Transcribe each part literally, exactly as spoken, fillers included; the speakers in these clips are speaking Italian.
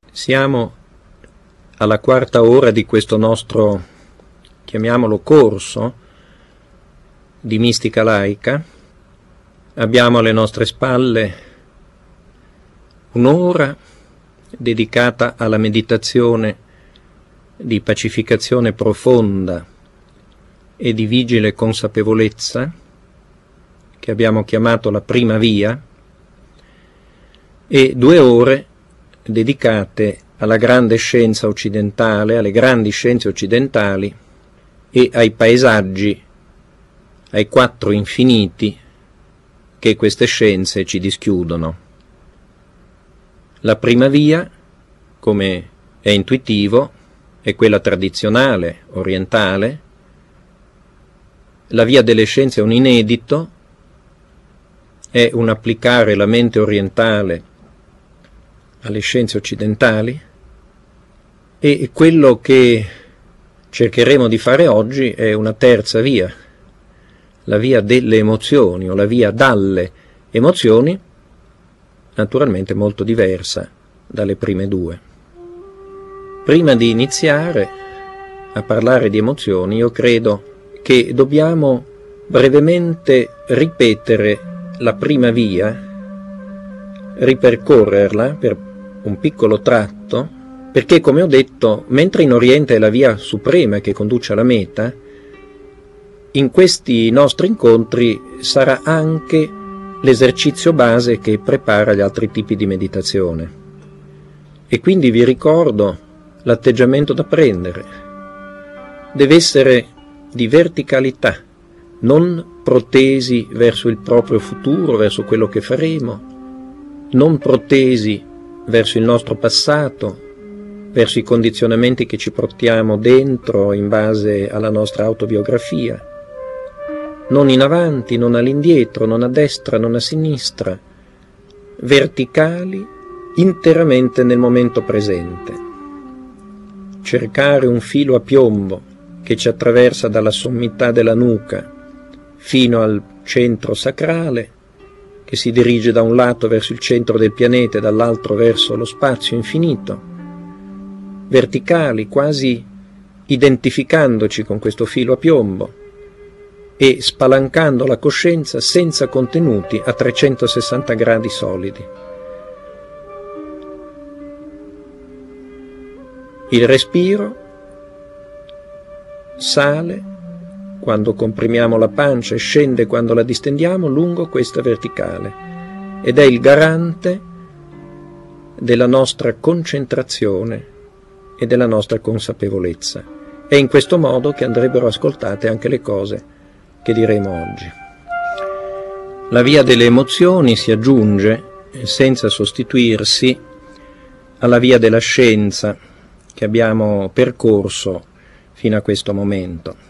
Siamo alla quarta ora di questo nostro, chiamiamolo corso, di mistica laica. Abbiamo alle nostre spalle un'ora dedicata alla meditazione di pacificazione profonda e di vigile consapevolezza, che abbiamo chiamato la prima via, e due ore dedicate alla grande scienza occidentale, alle grandi scienze occidentali e ai paesaggi, ai quattro infiniti che queste scienze ci dischiudono. La prima via, come è intuitivo, è quella tradizionale, orientale. La via delle scienze è un inedito, è un applicare la mente orientale alle scienze occidentali, e quello che cercheremo di fare oggi è una terza via, la via delle emozioni o la via dalle emozioni, naturalmente molto diversa dalle prime due. Prima di iniziare a parlare di emozioni, io credo che dobbiamo brevemente ripetere la prima via, ripercorrerla per un piccolo tratto, perché, come ho detto, mentre in Oriente è la via suprema che conduce alla meta, in questi nostri incontri sarà anche l'esercizio base che prepara gli altri tipi di meditazione. E quindi vi ricordo l'atteggiamento da prendere. Deve essere di verticalità, non protesi verso il proprio futuro, verso quello che faremo, non protesi verso il nostro passato, verso i condizionamenti che ci portiamo dentro in base alla nostra autobiografia, non in avanti, non all'indietro, non a destra, non a sinistra, verticali, interamente nel momento presente. Cercare un filo a piombo che ci attraversa dalla sommità della nuca fino al centro sacrale, che si dirige da un lato verso il centro del pianeta e dall'altro verso lo spazio infinito, verticali, quasi identificandoci con questo filo a piombo e spalancando la coscienza senza contenuti a trecentosessanta gradi solidi. Il respiro sale quando comprimiamo la pancia e scende quando la distendiamo lungo questa verticale, ed è il garante della nostra concentrazione e della nostra consapevolezza. È in questo modo che andrebbero ascoltate anche le cose che diremo oggi. La via delle emozioni si aggiunge, senza sostituirsi, alla via della scienza che abbiamo percorso fino a questo momento.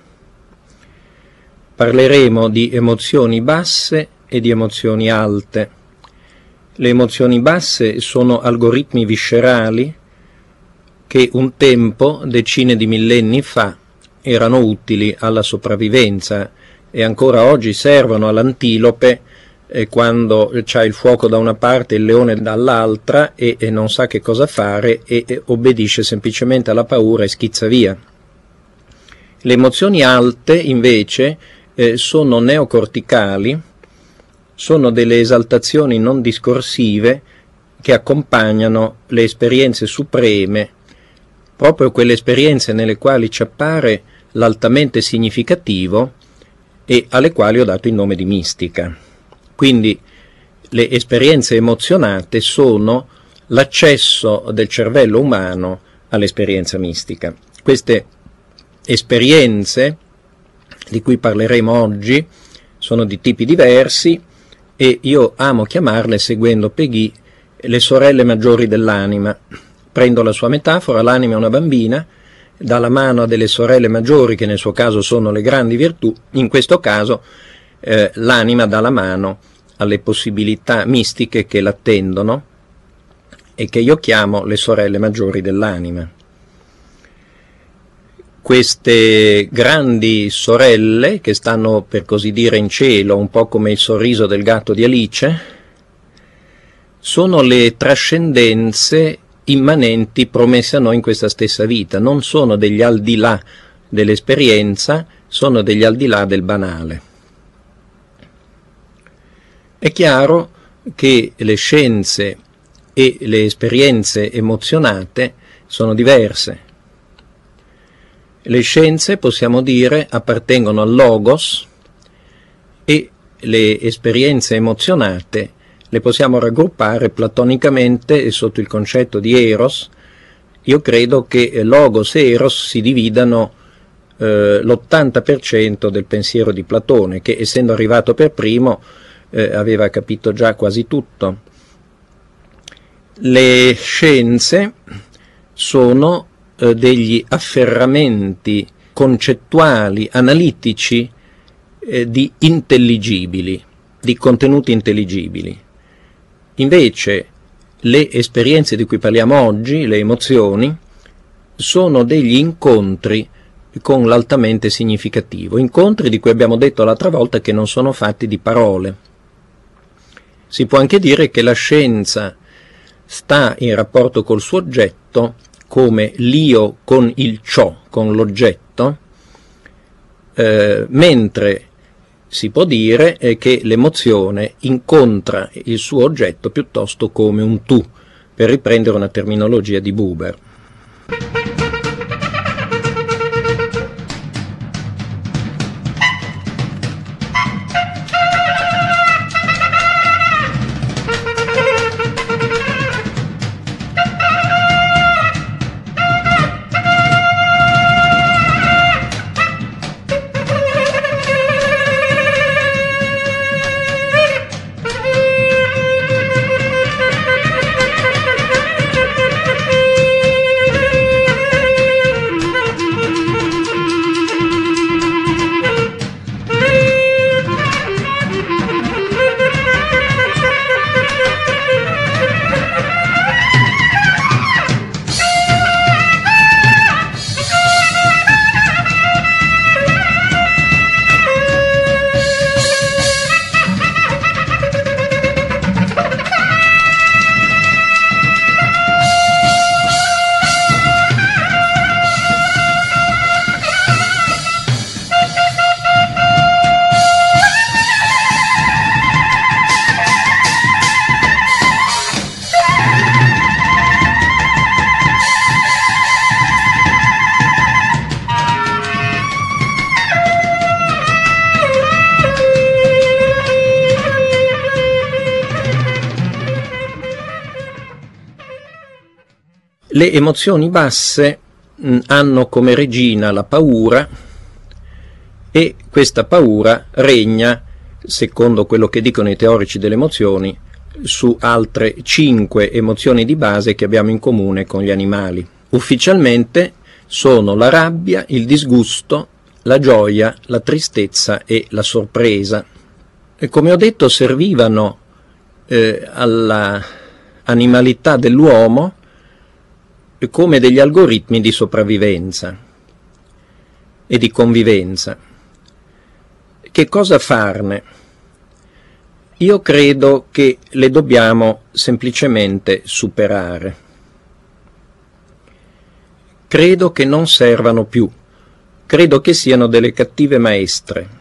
Parleremo di emozioni basse e di emozioni alte. Le emozioni basse sono algoritmi viscerali che un tempo, decine di millenni fa, erano utili alla sopravvivenza e ancora oggi servono all'antilope eh, quando c'ha il fuoco da una parte e il leone dall'altra e, e non sa che cosa fare e, e obbedisce semplicemente alla paura e schizza via. Le emozioni alte, invece, Eh, sono neocorticali, sono delle esaltazioni non discorsive che accompagnano le esperienze supreme, proprio quelle esperienze nelle quali ci appare l'altamente significativo e alle quali ho dato il nome di mistica. Quindi le esperienze emozionate sono l'accesso del cervello umano all'esperienza mistica. Queste esperienze di cui parleremo oggi sono di tipi diversi e io amo chiamarle, seguendo Peggy, le sorelle maggiori dell'anima. Prendo la sua metafora: l'anima è una bambina, dà la mano a delle sorelle maggiori che nel suo caso sono le grandi virtù. In questo caso eh, l'anima dà la mano alle possibilità mistiche che l'attendono e che io chiamo le sorelle maggiori dell'anima. Queste grandi sorelle, che stanno per così dire in cielo, un po' come il sorriso del gatto di Alice, sono le trascendenze immanenti promesse a noi in questa stessa vita, non sono degli al di là dell'esperienza, sono degli al di là del banale. È chiaro che le scienze e le esperienze emozionate sono diverse. Le scienze, possiamo dire, appartengono al logos e le esperienze emozionate le possiamo raggruppare platonicamente e sotto il concetto di eros. Io credo che logos e eros si dividano eh, l'ottanta per cento del pensiero di Platone, che essendo arrivato per primo eh, aveva capito già quasi tutto. Le scienze sono eh, degli afferramenti concettuali, analitici, eh, di intelligibili, di contenuti intelligibili. Invece le esperienze di cui parliamo oggi, le emozioni, sono degli incontri con l'altamente significativo, incontri di cui abbiamo detto l'altra volta che non sono fatti di parole. Si può anche dire che la scienza sta in rapporto col suo oggetto come l'io con il ciò, con l'oggetto, eh, mentre si può dire eh, che l'emozione incontra il suo oggetto piuttosto come un tu, per riprendere una terminologia di Buber. Le emozioni basse mh, hanno come regina la paura, e questa paura regna, secondo quello che dicono i teorici delle emozioni, su altre cinque emozioni di base che abbiamo in comune con gli animali. Ufficialmente sono la rabbia, il disgusto, la gioia, la tristezza e la sorpresa. E come ho detto, servivano eh, alla animalità dell'uomo come degli algoritmi di sopravvivenza e di convivenza. Che cosa farne? Io credo che le dobbiamo semplicemente superare. Credo che non servano più, credo che siano delle cattive maestre.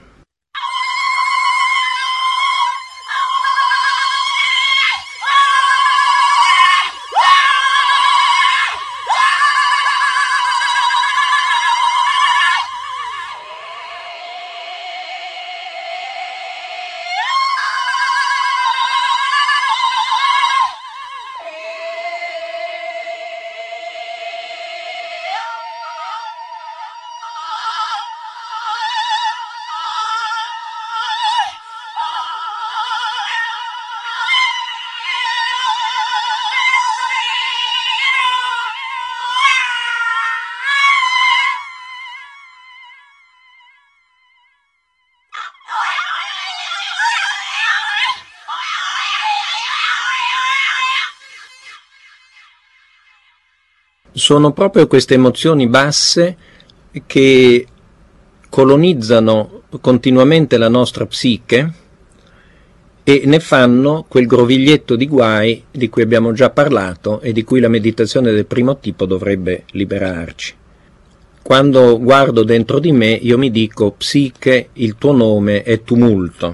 Sono proprio queste emozioni basse che colonizzano continuamente la nostra psiche e ne fanno quel groviglietto di guai di cui abbiamo già parlato e di cui la meditazione del primo tipo dovrebbe liberarci. Quando guardo dentro di me, io mi dico: psiche, il tuo nome è tumulto.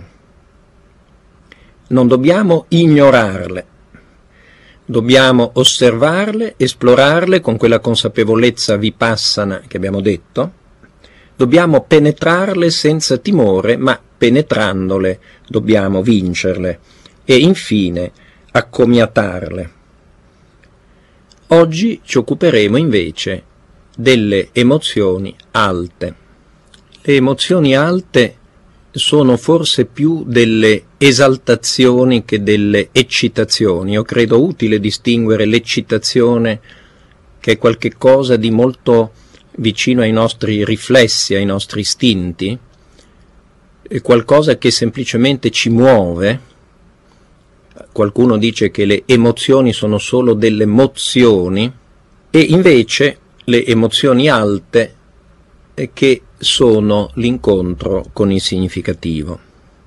Non dobbiamo ignorarle, dobbiamo osservarle, esplorarle con quella consapevolezza vipassana che abbiamo detto, dobbiamo penetrarle senza timore, ma penetrandole dobbiamo vincerle e infine accomiatarle. Oggi ci occuperemo invece delle emozioni alte. Le emozioni alte sono forse più delle esaltazioni che delle eccitazioni. Io credo utile distinguere l'eccitazione, che è qualche cosa di molto vicino ai nostri riflessi, ai nostri istinti, è qualcosa che semplicemente ci muove. Qualcuno dice che le emozioni sono solo delle mozioni, e invece le emozioni alte è che sono l'incontro con il significativo.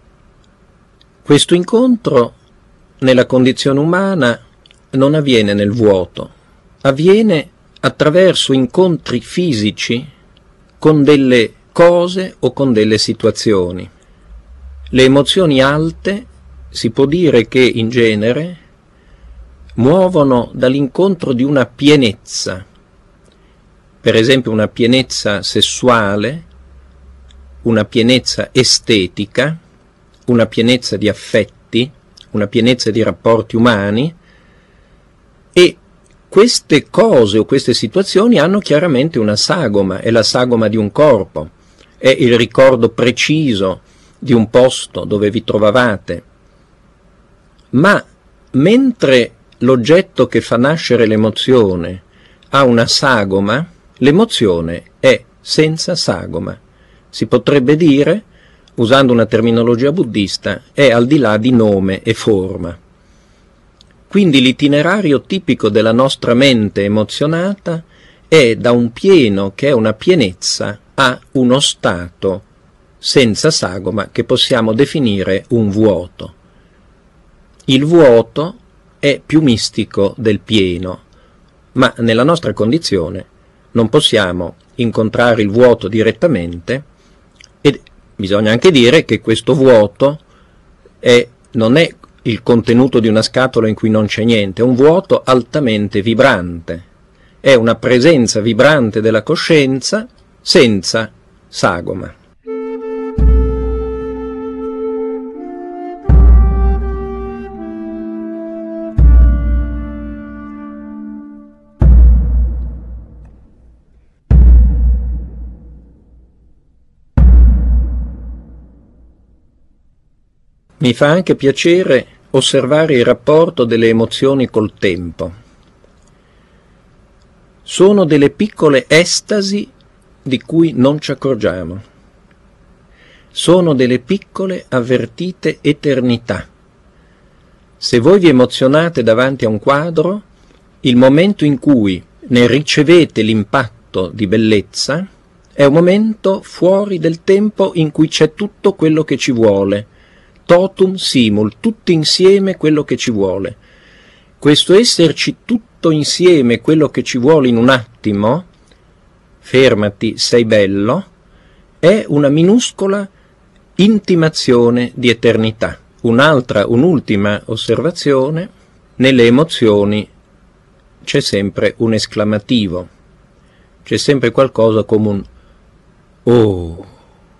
Questo incontro nella condizione umana non avviene nel vuoto, avviene attraverso incontri fisici con delle cose o con delle situazioni. Le emozioni alte si può dire che in genere muovono dall'incontro di una pienezza, per esempio una pienezza sessuale, una pienezza estetica, una pienezza di affetti, una pienezza di rapporti umani, e queste cose o queste situazioni hanno chiaramente una sagoma, è la sagoma di un corpo, è il ricordo preciso di un posto dove vi trovavate. Ma mentre l'oggetto che fa nascere l'emozione ha una sagoma, l'emozione è senza sagoma. Si potrebbe dire, usando una terminologia buddista, è al di là di nome e forma. Quindi l'itinerario tipico della nostra mente emozionata è da un pieno che è una pienezza a uno stato senza sagoma che possiamo definire un vuoto. Il vuoto è più mistico del pieno, ma nella nostra condizione non possiamo incontrare il vuoto direttamente, e bisogna anche dire che questo vuoto è, non è il contenuto di una scatola in cui non c'è niente, è un vuoto altamente vibrante, è una presenza vibrante della coscienza senza sagoma. Mi fa anche piacere osservare il rapporto delle emozioni col tempo. Sono delle piccole estasi di cui non ci accorgiamo. Sono delle piccole avvertite eternità. Se voi vi emozionate davanti a un quadro, il momento in cui ne ricevete l'impatto di bellezza è un momento fuori del tempo in cui c'è tutto quello che ci vuole. Totum simul, tutti insieme quello che ci vuole. Questo esserci tutto insieme quello che ci vuole in un attimo, fermati, sei bello, è una minuscola intimazione di eternità. Un'altra, un'ultima osservazione: nelle emozioni c'è sempre un esclamativo, c'è sempre qualcosa come un oh.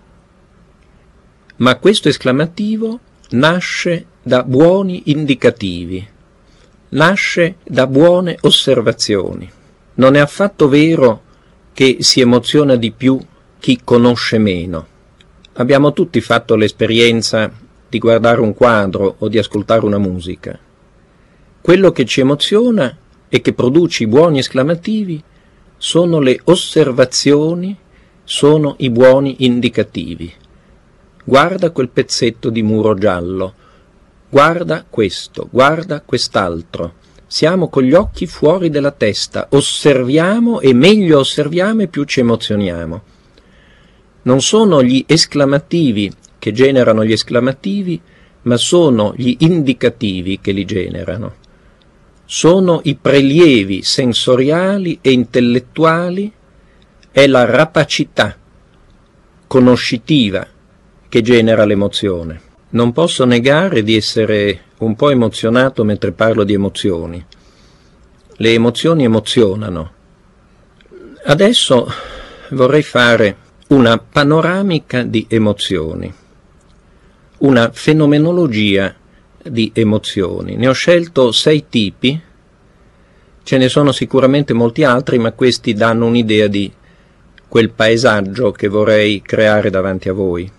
Ma questo esclamativo nasce da buoni indicativi, nasce da buone osservazioni. Non è affatto vero che si emoziona di più chi conosce meno. Abbiamo tutti fatto l'esperienza di guardare un quadro o di ascoltare una musica. Quello che ci emoziona e che produce i buoni esclamativi sono le osservazioni, sono i buoni indicativi. Guarda quel pezzetto di muro giallo, guarda questo, guarda quest'altro. Siamo con gli occhi fuori della testa, osserviamo e meglio osserviamo e più ci emozioniamo. Non sono gli esclamativi che generano gli esclamativi, ma sono gli indicativi che li generano. Sono i prelievi sensoriali e intellettuali, è la rapacità conoscitiva che genera l'emozione. Non posso negare di essere un po' emozionato mentre parlo di emozioni. Le emozioni emozionano. Adesso vorrei fare una panoramica di emozioni, una fenomenologia di emozioni. Ne ho scelto sei tipi, ce ne sono sicuramente molti altri, ma questi danno un'idea di quel paesaggio che vorrei creare davanti a voi.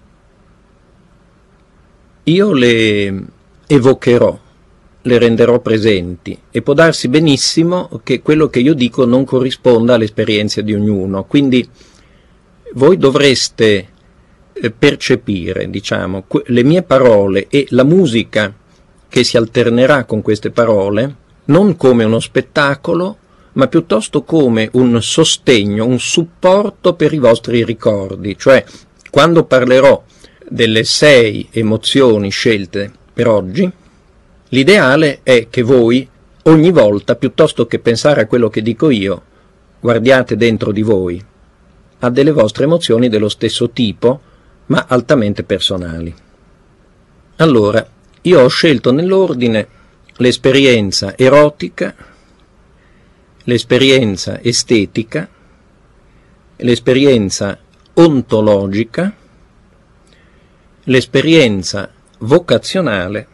Io le evocherò, le renderò presenti, e può darsi benissimo che quello che io dico non corrisponda all'esperienza di ognuno, quindi voi dovreste percepire, diciamo, le mie parole e la musica che si alternerà con queste parole non come uno spettacolo, ma piuttosto come un sostegno, un supporto per i vostri ricordi. Cioè, quando parlerò delle sei emozioni scelte per oggi, l'ideale è che voi ogni volta, piuttosto che pensare a quello che dico io, guardiate dentro di voi a delle vostre emozioni dello stesso tipo, ma altamente personali. Allora, io ho scelto nell'ordine l'esperienza erotica, l'esperienza estetica, l'esperienza ontologica, l'esperienza vocazionale,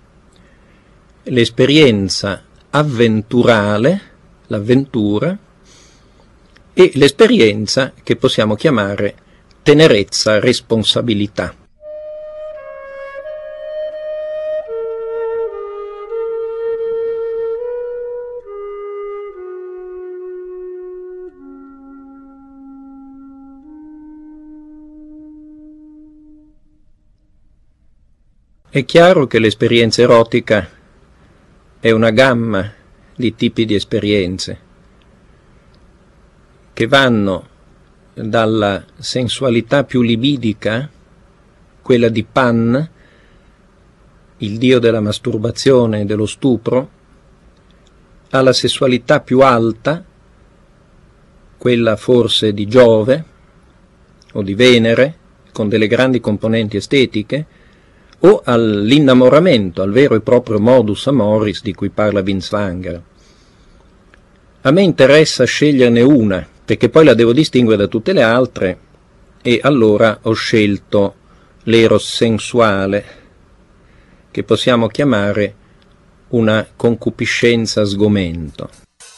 l'esperienza avventurale, l'avventura, e l'esperienza che possiamo chiamare tenerezza, responsabilità. È chiaro che l'esperienza erotica è una gamma di tipi di esperienze che vanno dalla sensualità più libidica, quella di Pan, il dio della masturbazione e dello stupro, alla sessualità più alta, quella forse di Giove o di Venere, con delle grandi componenti estetiche, o all'innamoramento, al vero e proprio modus amoris di cui parla Binswanger. A me interessa sceglierne una, perché poi la devo distinguere da tutte le altre, e allora ho scelto l'eros sensuale, che possiamo chiamare una concupiscenza sgomento.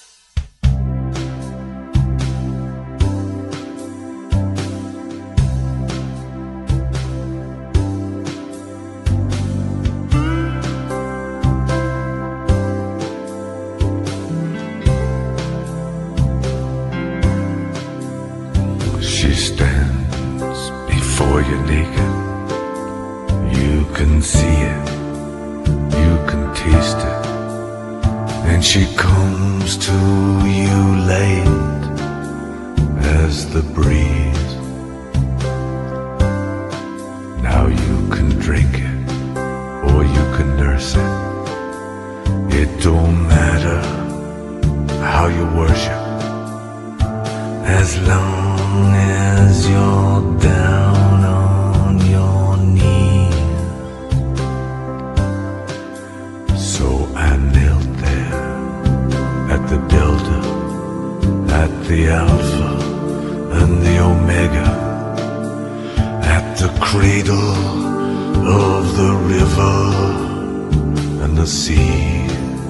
She comes to you late as the breeze. Now you can drink it or you can nurse it. It don't matter how you worship, as long as you're down on your knees. So I knelt there at the delta, at the alpha and the omega, at the cradle of the river and the sea,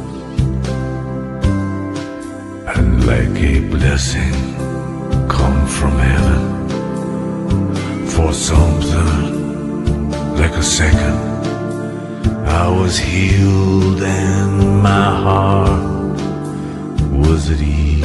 and like a blessing come from heaven, for something like a second I was healed and my heart was at ease.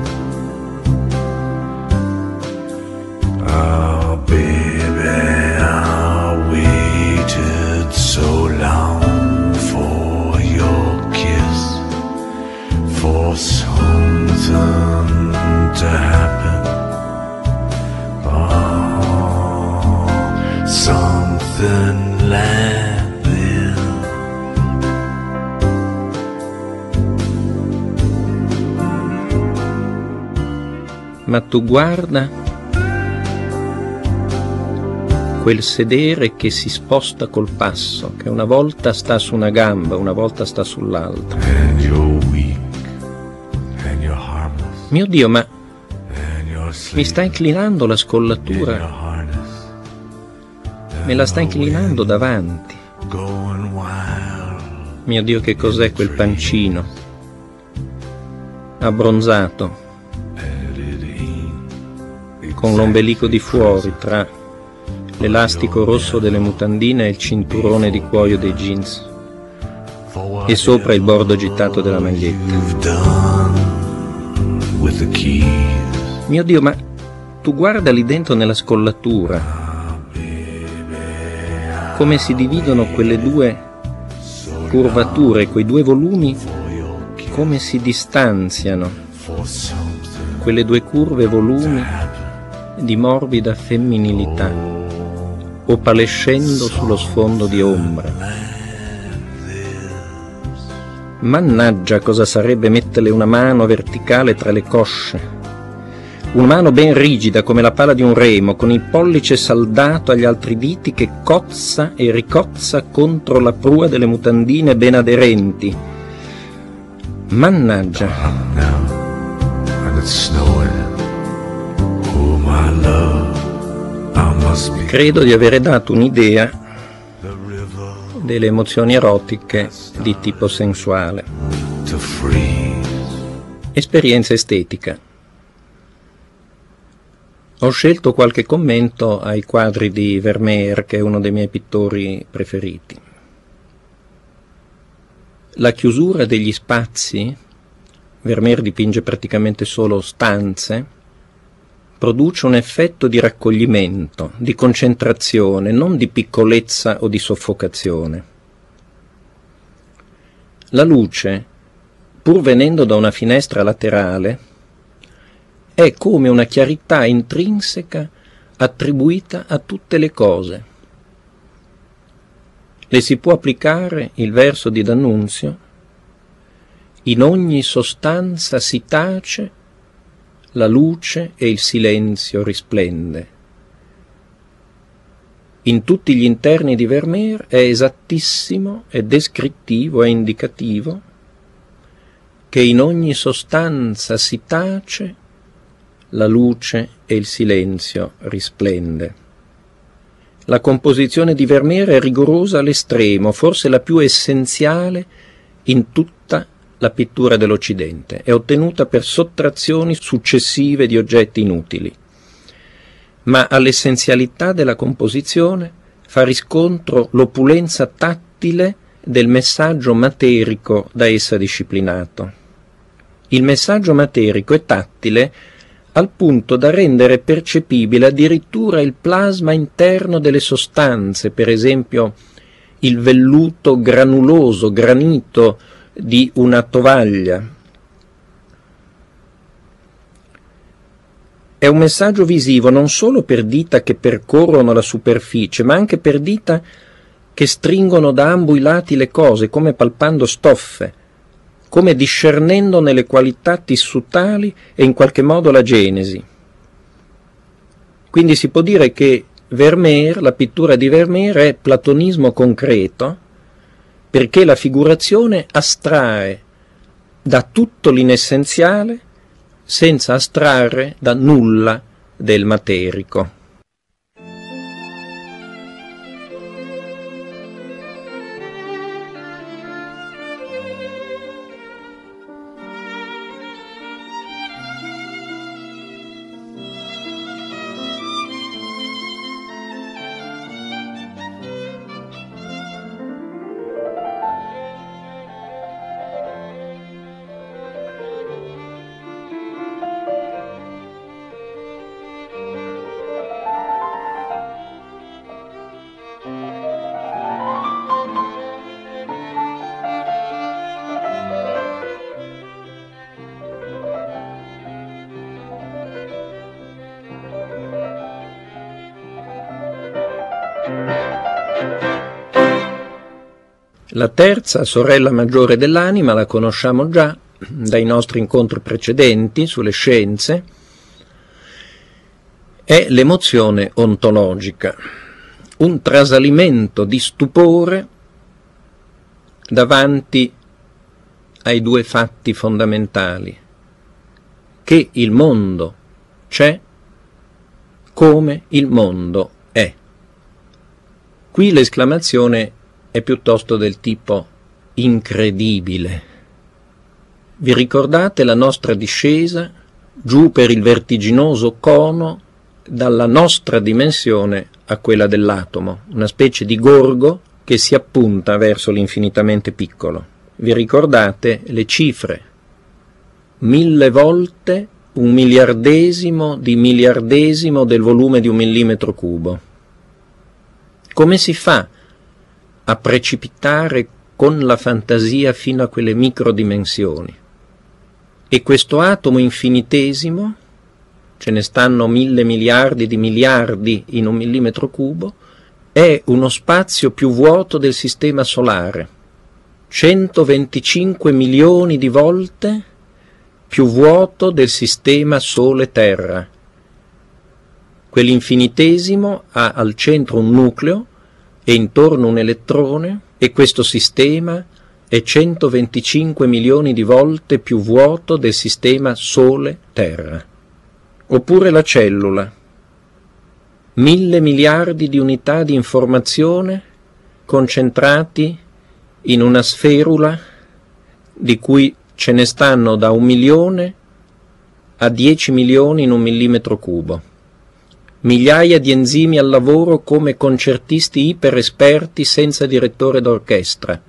Ah, baby, I waited so long for your kiss, for something to happen. Oh, something like this. ma tu guarda quel sedere che si sposta col passo, che una volta sta su una gamba, una volta sta sull'altra. Mio Dio, ma mi sta inclinando la scollatura, me la sta inclinando davanti. Mio Dio, che cos'è quel pancino abbronzato, con l'ombelico di fuori tra l'elastico rosso delle mutandine e il cinturone di cuoio dei jeans, e sopra il bordo gittato della maglietta. Mio Dio, ma tu guarda lì dentro nella scollatura, come si dividono quelle due curvature, quei due volumi, come si distanziano quelle due curve volumi di morbida femminilità, opalescendo sullo sfondo di ombra. Mannaggia, cosa sarebbe metterle una mano verticale tra le cosce, una mano ben rigida come la pala di un remo, con il pollice saldato agli altri diti, che cozza e ricozza contro la prua delle mutandine ben aderenti. Mannaggia. Credo di avere dato un'idea delle emozioni erotiche di tipo sensuale. Esperienza estetica. Ho scelto qualche commento ai quadri di Vermeer, che è uno dei miei pittori preferiti. La chiusura degli spazi, Vermeer dipinge praticamente solo stanze, produce un effetto di raccoglimento, di concentrazione, non di piccolezza o di soffocazione. La luce, pur venendo da una finestra laterale, è come una chiarità intrinseca attribuita a tutte le cose. Le si può applicare il verso di D'Annunzio: in ogni sostanza si tace, la luce e il silenzio risplende. In tutti gli interni di Vermeer è esattissimo, è descrittivo, è indicativo che in ogni sostanza si tace, la luce e il silenzio risplende. La composizione di Vermeer è rigorosa all'estremo, forse la più essenziale in tutta la pittura dell'Occidente. È ottenuta per sottrazioni successive di oggetti inutili, ma all'essenzialità della composizione fa riscontro l'opulenza tattile del messaggio materico da essa disciplinato. Il messaggio materico è tattile al punto da rendere percepibile addirittura il plasma interno delle sostanze, per esempio il velluto granuloso, granito di una tovaglia. È un messaggio visivo non solo per dita che percorrono la superficie, ma anche per dita che stringono da ambo i lati le cose, come palpando stoffe, come discernendone le qualità tissutali e in qualche modo la genesi. Quindi si può dire che Vermeer, la pittura di Vermeer, è platonismo concreto, perché la figurazione astrae da tutto l'inessenziale senza astrarre da nulla del materico. La terza, sorella maggiore dell'anima, la conosciamo già dai nostri incontri precedenti sulle scienze, è l'emozione ontologica, un trasalimento di stupore davanti ai due fatti fondamentali, che il mondo c'è come il mondo è. Qui l'esclamazione è piuttosto del tipo incredibile. Vi ricordate la nostra discesa giù per il vertiginoso cono dalla nostra dimensione a quella dell'atomo, una specie di gorgo che si appunta verso l'infinitamente piccolo. Vi ricordate le cifre? Mille volte un miliardesimo di miliardesimo del volume di un millimetro cubo. Come si fa a precipitare con la fantasia fino a quelle microdimensioni? E questo atomo infinitesimo, ce ne stanno mille miliardi di miliardi in un millimetro cubo, è uno spazio più vuoto del sistema solare, centoventicinque milioni di volte più vuoto del sistema Sole-Terra. Quell'infinitesimo ha al centro un nucleo e intorno un elettrone, e questo sistema è centoventicinque milioni di volte più vuoto del sistema Sole-Terra. Oppure la cellula, mille miliardi di unità di informazione concentrati in una sferula di cui ce ne stanno da un milione a dieci milioni in un millimetro cubo. Migliaia di enzimi al lavoro come concertisti iperesperti senza direttore d'orchestra.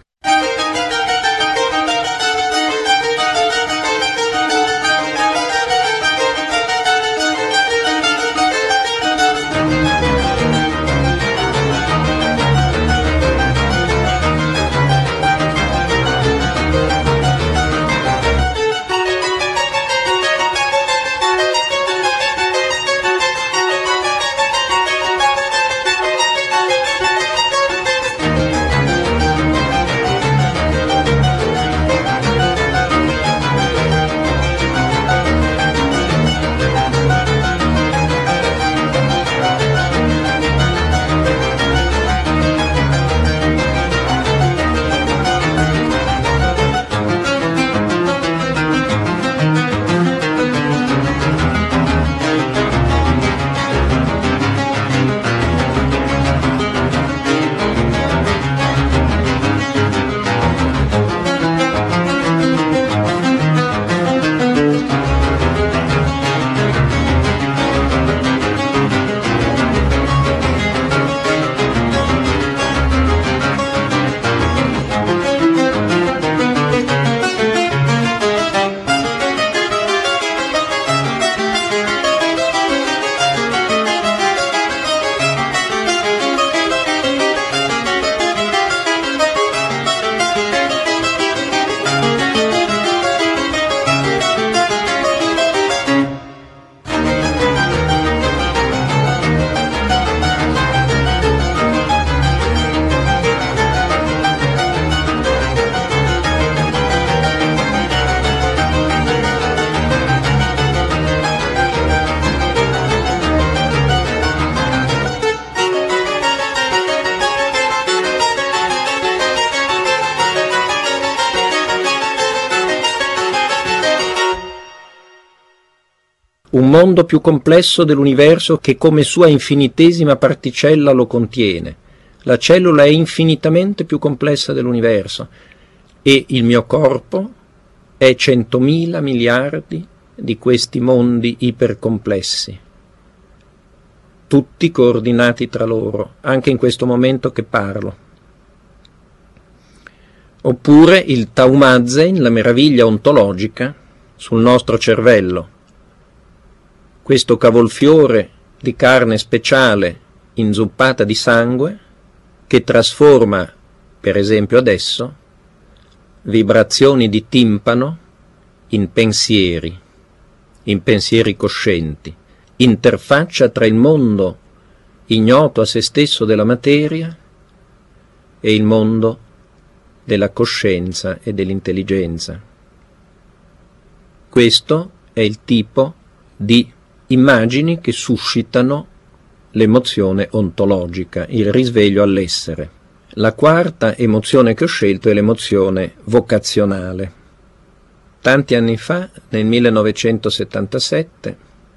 Un mondo più complesso dell'universo che come sua infinitesima particella lo contiene. La cellula è infinitamente più complessa dell'universo e il mio corpo è centomila miliardi di questi mondi ipercomplessi, tutti coordinati tra loro, anche in questo momento che parlo. Oppure il Taumazen, la meraviglia ontologica sul nostro cervello, questo cavolfiore di carne speciale inzuppata di sangue che trasforma, per esempio adesso, vibrazioni di timpano in pensieri, in pensieri coscienti, interfaccia tra il mondo ignoto a se stesso della materia e il mondo della coscienza e dell'intelligenza. Questo è il tipo di immagini che suscitano l'emozione ontologica, il risveglio all'essere. La quarta emozione che ho scelto è l'emozione vocazionale. Tanti anni fa, nel millenovecentosettantasette,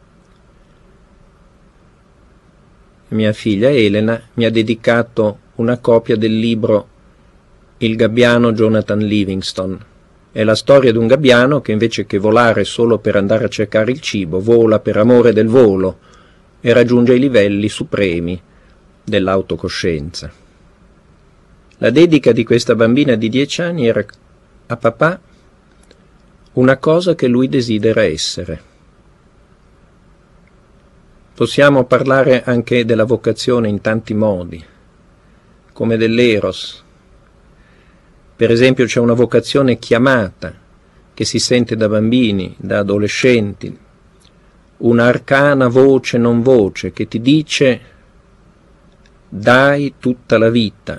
mia figlia Elena mi ha dedicato una copia del libro Il gabbiano Jonathan Livingstone. È la storia di un gabbiano che invece che volare solo per andare a cercare il cibo, vola per amore del volo e raggiunge i livelli supremi dell'autocoscienza. La dedica di questa bambina di dieci anni era a papà una cosa che lui desidera essere. Possiamo parlare anche della vocazione in tanti modi, come dell'eros. Per esempio c'è una vocazione chiamata che si sente da bambini, da adolescenti, un'arcana voce non voce che ti dice dai tutta la vita.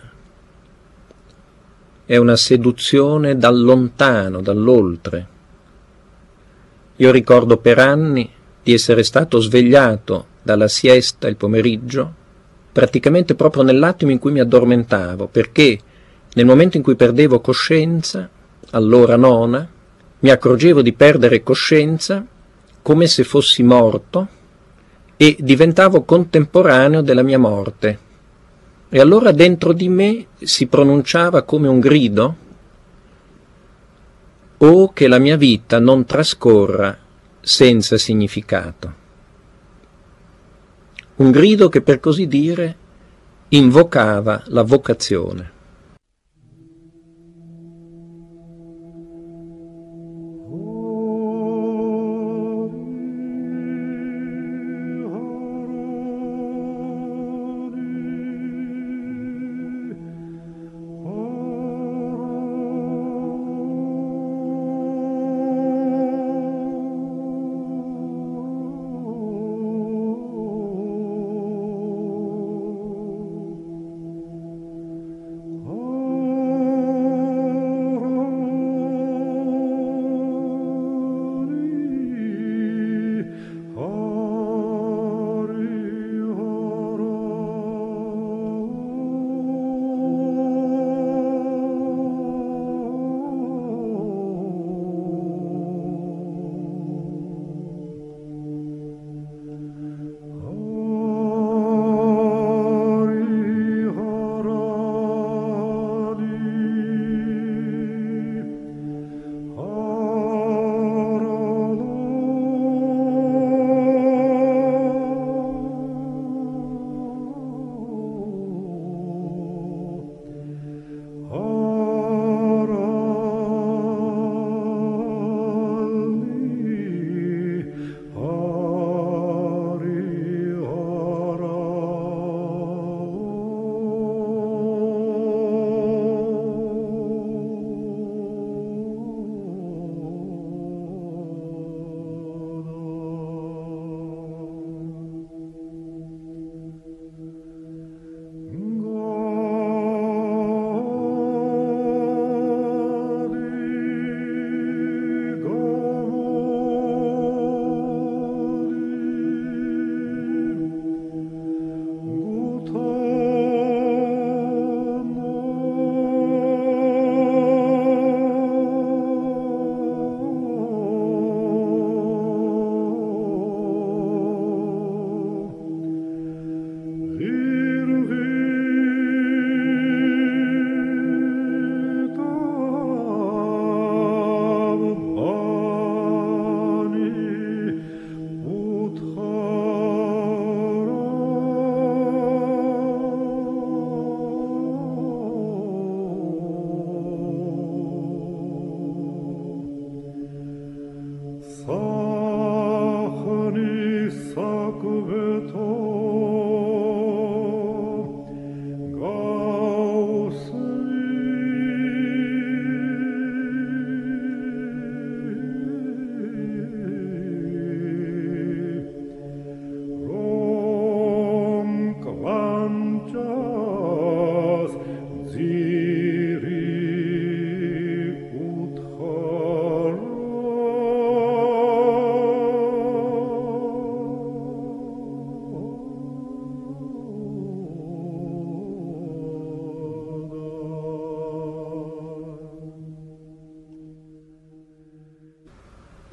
È una seduzione dal lontano, dall'oltre. Io ricordo per anni di essere stato svegliato dalla siesta il pomeriggio, praticamente proprio nell'attimo in cui mi addormentavo, perché nel momento in cui perdevo coscienza, all'ora nona, mi accorgevo di perdere coscienza come se fossi morto e diventavo contemporaneo della mia morte. E allora dentro di me si pronunciava come un grido: «Oh, che la mia vita non trascorra senza significato». Un grido che, per così dire, invocava la vocazione.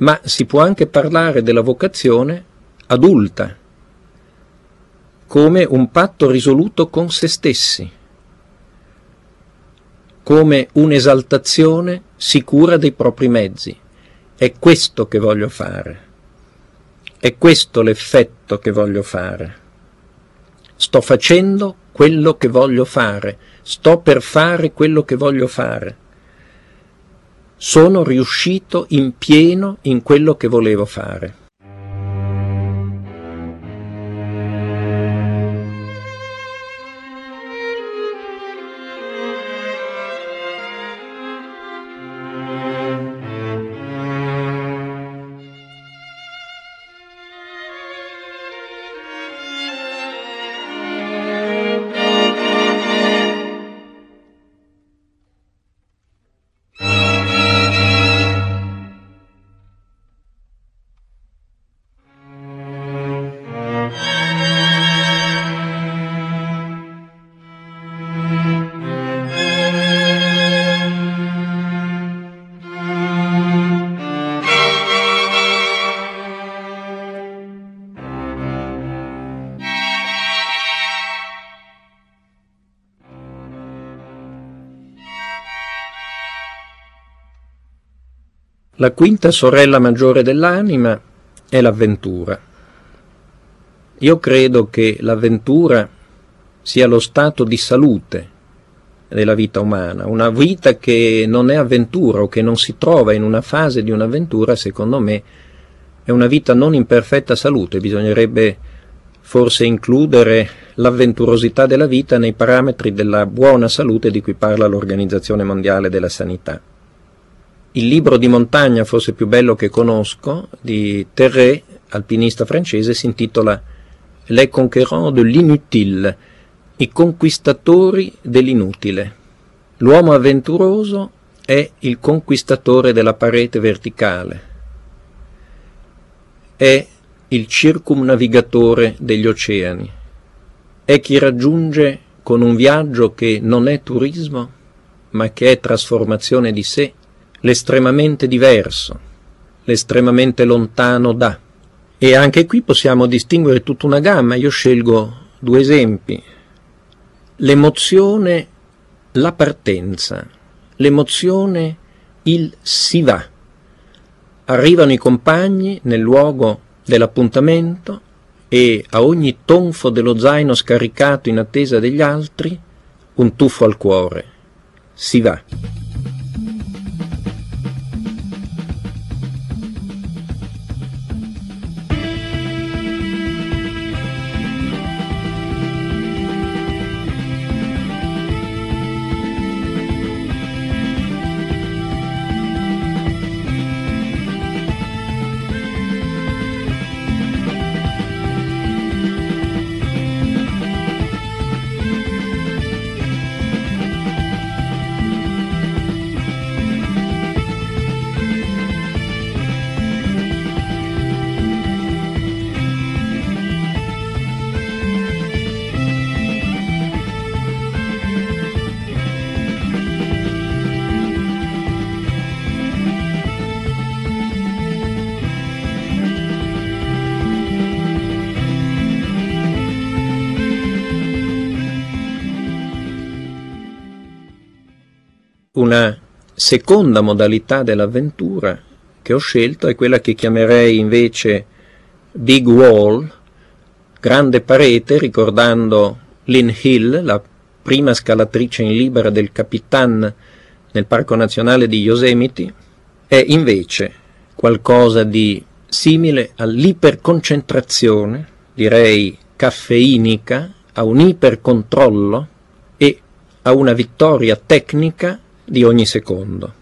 ma si può anche parlare della vocazione adulta, come un patto risoluto con se stessi, come un'esaltazione sicura dei propri mezzi. È questo che voglio fare, è questo l'effetto che voglio fare. Sto facendo quello che voglio fare, sto per fare quello che voglio fare. Sono riuscito in pieno in quello che volevo fare. La quinta sorella maggiore dell'anima è l'avventura. Io credo che l'avventura sia lo stato di salute della vita umana. Una vita che non è avventura o che non si trova in una fase di un'avventura, secondo me, è una vita non in perfetta salute. Bisognerebbe forse includere l'avventurosità della vita nei parametri della buona salute di cui parla l'Organizzazione Mondiale della Sanità. Il libro di montagna forse più bello che conosco, di Terré, alpinista francese, si intitola Les conquérants de l'inutile, i conquistatori dell'inutile. L'uomo avventuroso è il conquistatore della parete verticale, è il circumnavigatore degli oceani, è chi raggiunge con un viaggio che non è turismo, ma che è trasformazione di sé, l'estremamente diverso, l'estremamente lontano da. E anche qui possiamo distinguere tutta una gamma. Io scelgo due esempi. L'emozione, la partenza, l'emozione, il si va. Arrivano i compagni nel luogo dell'appuntamento e a ogni tonfo dello zaino scaricato in attesa degli altri, un tuffo al cuore. Si va. Una seconda modalità dell'avventura che ho scelto è quella che chiamerei invece Big Wall, grande parete, ricordando Lynn Hill, la prima scalatrice in libera del Capitan nel Parco Nazionale di Yosemite. È invece qualcosa di simile all'iperconcentrazione, direi caffeinica, a un ipercontrollo e a una vittoria tecnica di ogni secondo.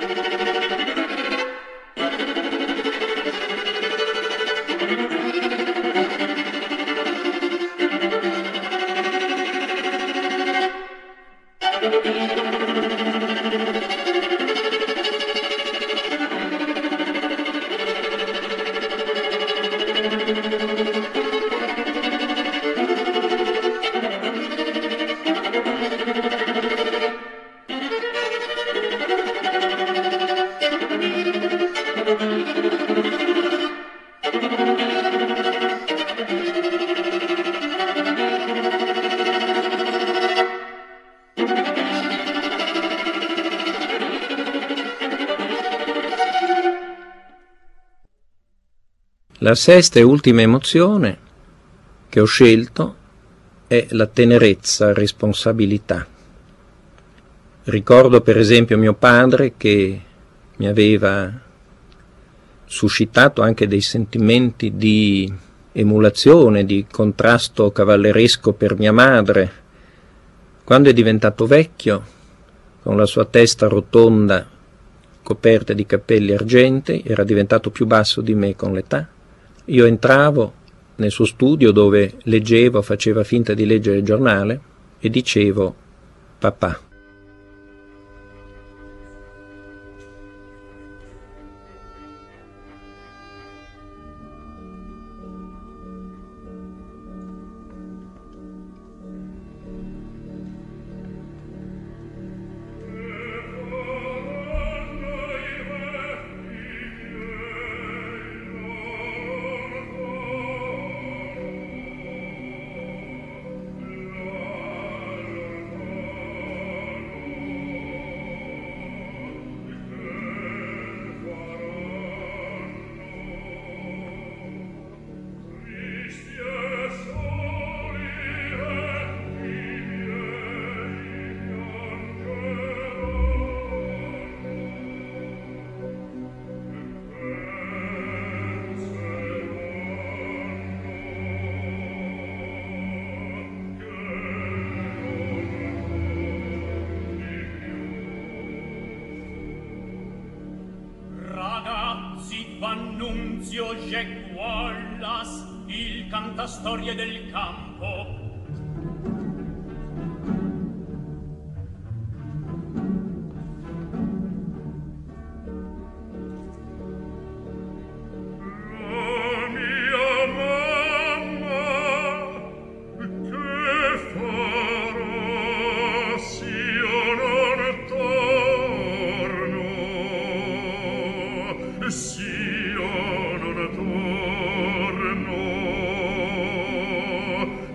La sesta e ultima emozione che ho scelto è la tenerezza, responsabilità. Ricordo per esempio mio padre che mi aveva suscitato anche dei sentimenti di emulazione, di contrasto cavalleresco per mia madre. Quando è diventato vecchio, con la sua testa rotonda coperta di capelli argentei, era diventato più basso di me con l'età. Io entravo nel suo studio dove leggevo, faceva finta di leggere il giornale e dicevo: papà. Annunzio Jack Wallace, il cantastorie del campo. Io non torno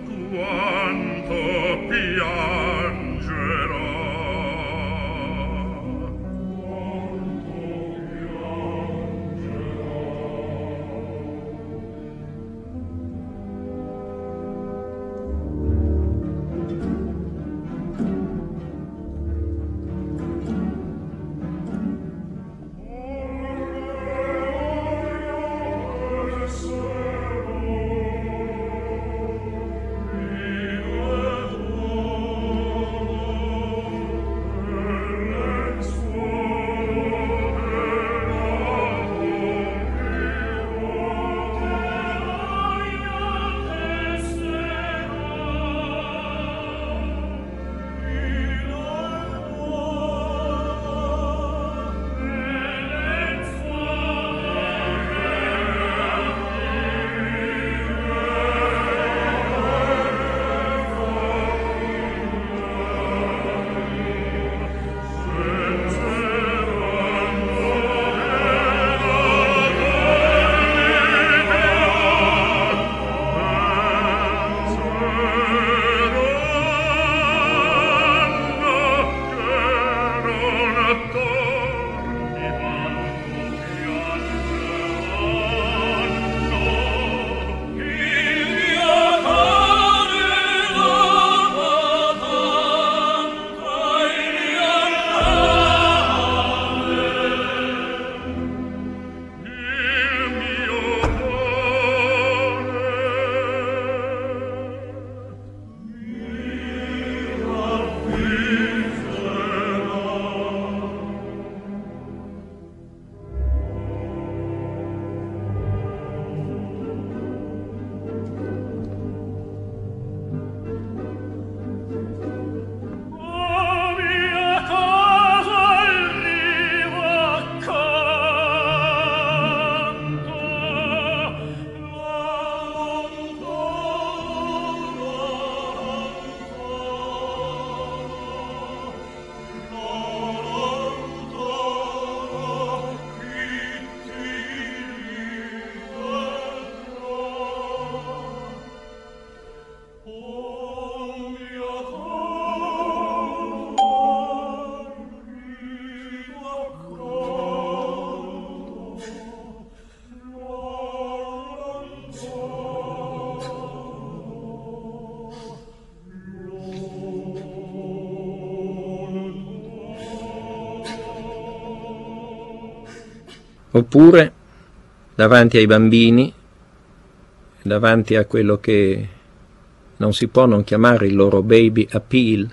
Oppure davanti ai bambini, davanti a quello che non si può non chiamare il loro baby appeal,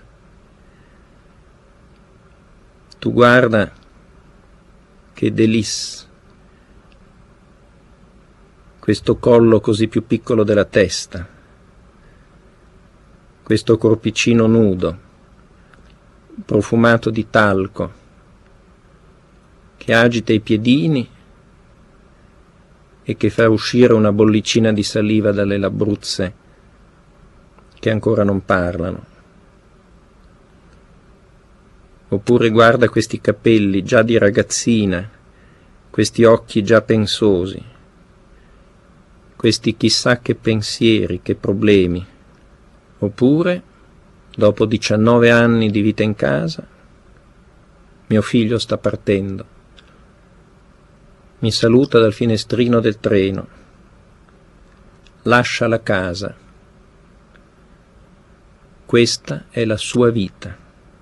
tu guarda che délice, questo collo così più piccolo della testa, questo corpicino nudo, profumato di talco, che agita i piedini e che fa uscire una bollicina di saliva dalle labbruzze che ancora non parlano. Oppure guarda questi capelli già di ragazzina, questi occhi già pensosi, questi chissà che pensieri, che problemi. Oppure, dopo diciannove anni di vita in casa, mio figlio sta partendo. Mi saluta dal finestrino del treno, lascia la casa. Questa è la sua vita.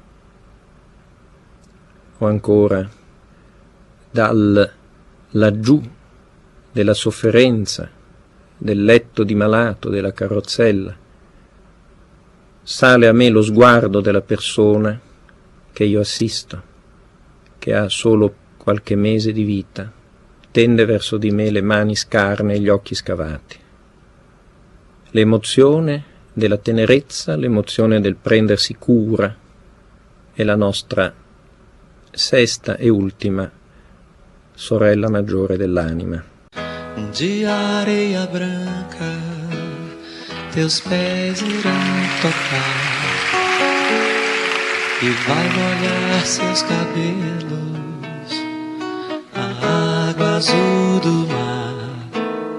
O ancora, dal laggiù della sofferenza, del letto di malato, della carrozzella, sale a me lo sguardo della persona che io assisto, che ha solo qualche mese di vita, tende verso di me le mani scarne e gli occhi scavati. L'emozione della tenerezza, l'emozione del prendersi cura è la nostra sesta e ultima sorella maggiore dell'anima. Um dia a areia branca teus pés irão tocar e vai molhar seus cabelos a água azul do mar.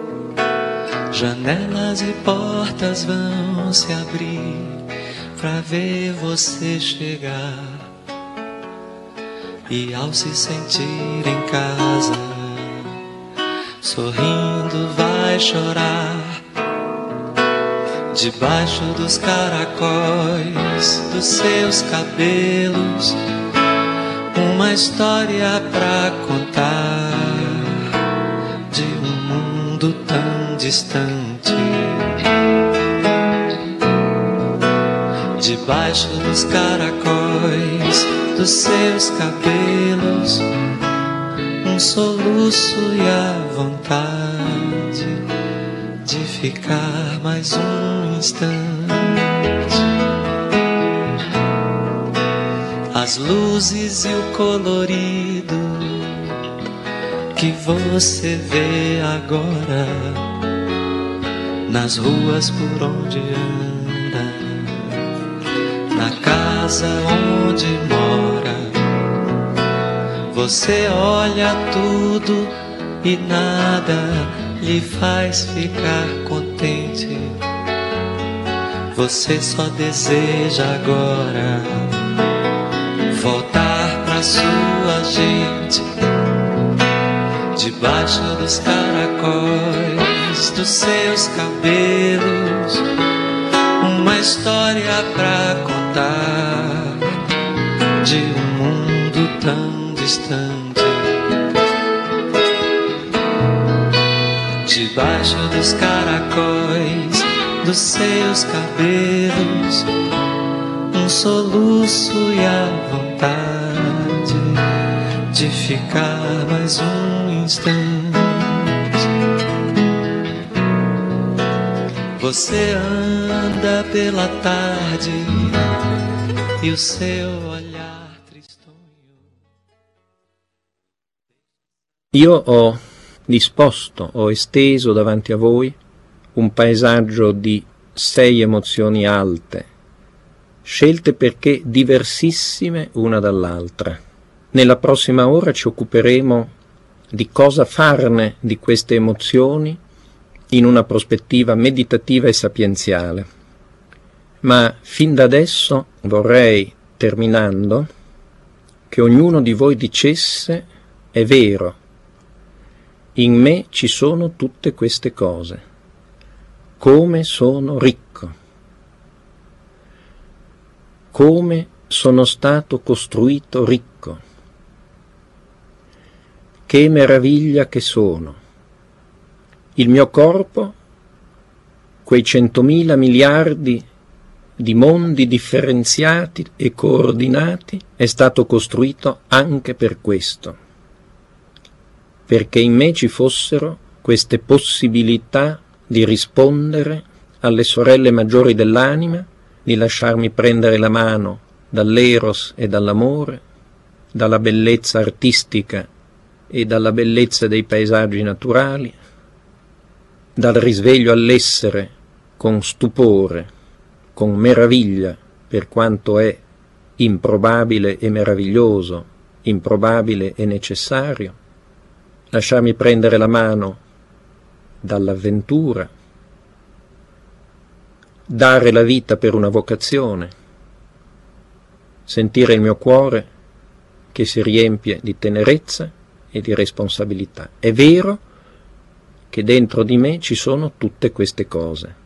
Janelas e portas vão se abrir pra ver você chegar. E ao se sentir em casa, sorrindo vai chorar. Debaixo dos caracóis dos seus cabelos, uma história pra contar de um mundo tão distante. Debaixo dos caracóis dos seus cabelos, um soluço e a vontade de ficar mais um instante. As luzes e o colorido que você vê agora nas ruas por onde anda, na casa onde mora. Você olha tudo e nada lhe faz ficar contente. Você só deseja agora voltar pra sua gente. Debaixo dos caracóis dos seus cabelos, uma história pra contar de um mundo tão distante. Debaixo dos caracóis dos seus cabelos, um soluço e a vontade de ficar mais um instante. Você anda pela tarde e o seu olhar tristonho. Io ho disposto, ho esteso davanti a voi un paesaggio di sei emozioni alte, scelte perché diversissime una dall'altra. Nella prossima ora ci occuperemo di cosa farne di queste emozioni in una prospettiva meditativa e sapienziale. Ma fin da adesso vorrei, terminando, che ognuno di voi dicesse: è vero, in me ci sono tutte queste cose. Come sono ricco. Come sono stato costruito ricco. che meraviglia che sono. Il mio corpo, quei centomila miliardi di mondi differenziati e coordinati, è stato costruito anche per questo, perché in me ci fossero queste possibilità di rispondere alle sorelle maggiori dell'anima, di lasciarmi prendere la mano dall'eros e dall'amore, dalla bellezza artistica e dalla bellezza dei paesaggi naturali, dal risveglio all'essere con stupore, con meraviglia, per quanto è improbabile e meraviglioso, improbabile e necessario, lasciarmi prendere la mano dall'avventura, dare la vita per una vocazione, sentire il mio cuore che si riempie di tenerezza e di responsabilità. È vero che dentro di me ci sono tutte queste cose.